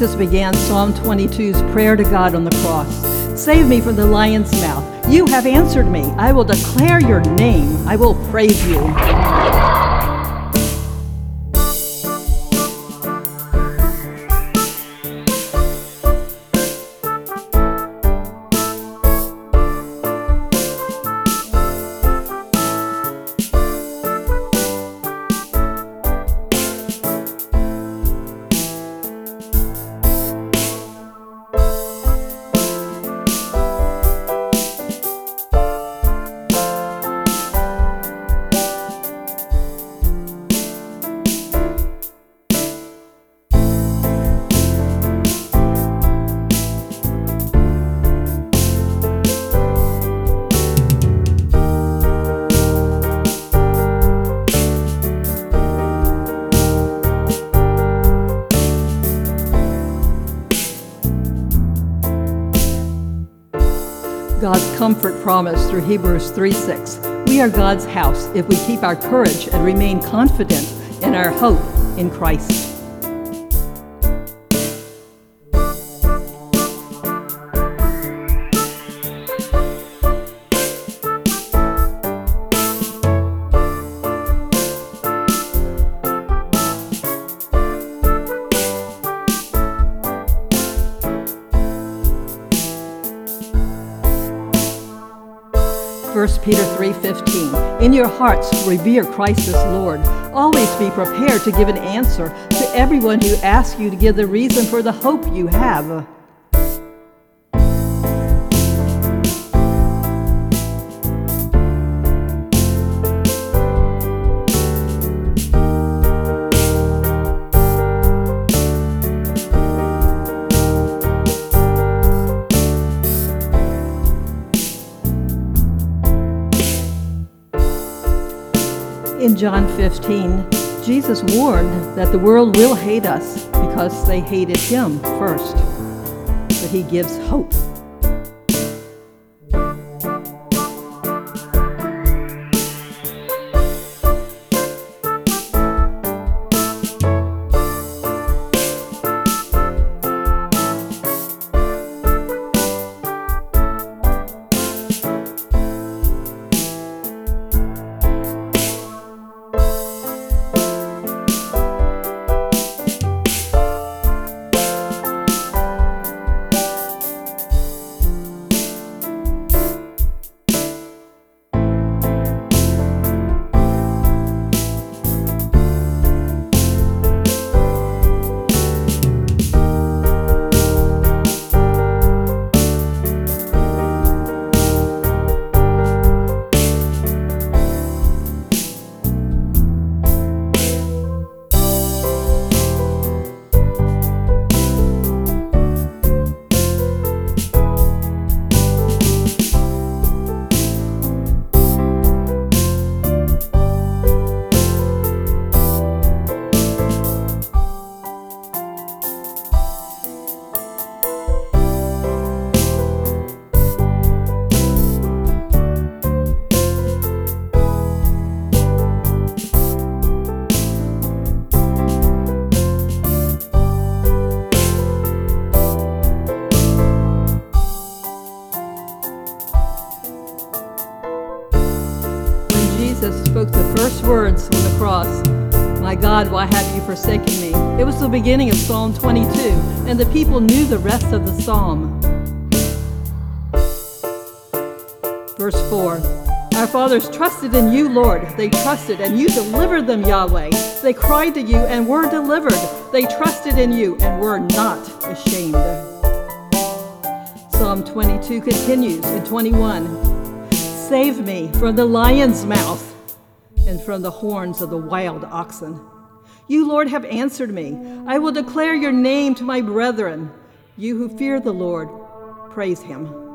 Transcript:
Jesus began Psalm 22's prayer to God on the cross. Save me from the lion's mouth. You have answered me. I will declare your name. I will praise you. God's comfort promise through Hebrews 3:6. We are God's house if we keep our courage and remain confident in our hope in Christ. First Peter 3:15. In your hearts revere Christ as Lord. Always be prepared to give an answer to everyone who asks you to give the reason for the hope you have. In John 15, Jesus warned that the world will hate us because they hated him first. But he gives hope. Jesus spoke the first words on the cross, "My God, why have you forsaken me?" It was the beginning of Psalm 22, and the people knew the rest of the psalm. Verse 4, "Our fathers trusted in you, Lord. They trusted, and you delivered them, Yahweh. They cried to you and were delivered. They trusted in you and were not ashamed." Psalm 22 continues in 21. "Save me from the lion's mouth and from the horns of the wild oxen. You, Lord, have answered me. I will declare your name to my brethren. You who fear the Lord, praise him."